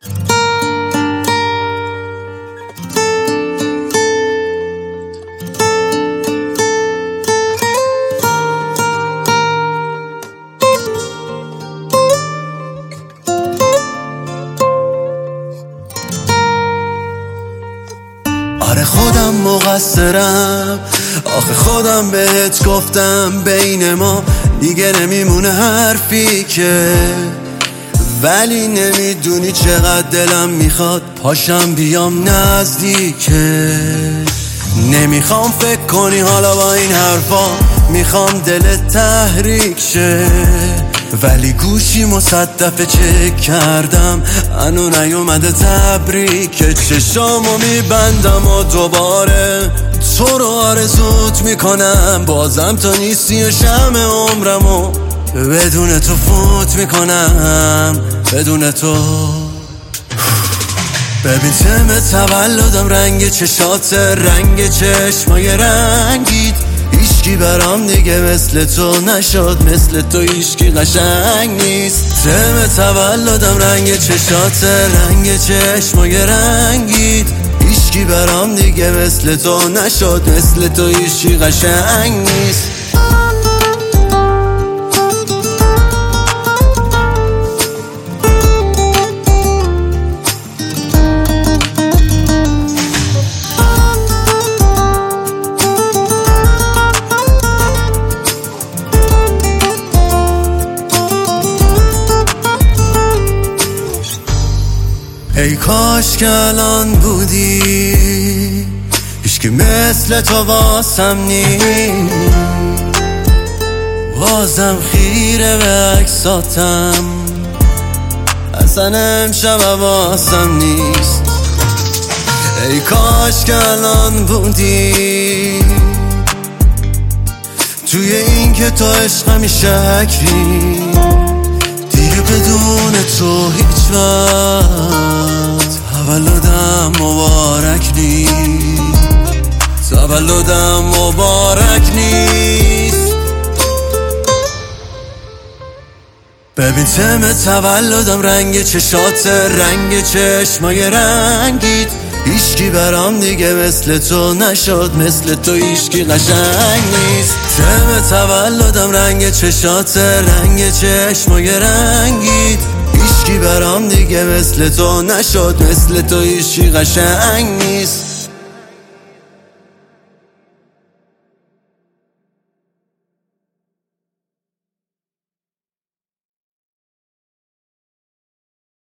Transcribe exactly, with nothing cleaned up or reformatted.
آره خودم مقصرم، آخه خودم بهت گفتم بین ما دیگه نمیمونه حرفی که، ولی نمیدونی چقدر دلم میخواد پاشم بیام نزدیکه. نمیخوام فکر کنی حالا با این حرفا، میخوام دلت تحریک شه، ولی گوشی مصدفه چک کردم هنو نیومده تبریک. چشامو میبندم و دوباره تو رو آرزوت میکنم، بازم تو نیستی و شمع عمرمو بدون تو فوت میکنم، بدون تو. ببین تم تولدم، رنگ چشات، رنگ چشمای رنگید، هیچکی برام دیگه مثل تو نشد، مثل تو هیچکی قشنگ نیست. تم تولدم، رنگ چشات، رنگ چشمای رنگید، هیچکی برام دیگه مثل تو نشد، مثل تو هیچکی قشنگ نیست. ای کاش که الان بودی، هیچکی مثل تو واسم نیست، بازم خیره به عکساتم، اصلا امشب واسم نیست. ای کاش که الان بودی، توی این که تو عشقمی شکی، دیگه بدون تو هیچ وقت تولدم مبارک نیست، تولدم مبارک نیست. ببین تم تولدم، رنگ چشات، رنگ چشمای رنگید، هیچکی برام دیگه مثل تو نشد، مثل تو هیچکی قشنگ نیست. تم تولدم، رنگ چشات، رنگ چشمای رنگید، هیچکی برام دیگه مثل تو نشد، مثل تو هیچکی قشنگ نیست.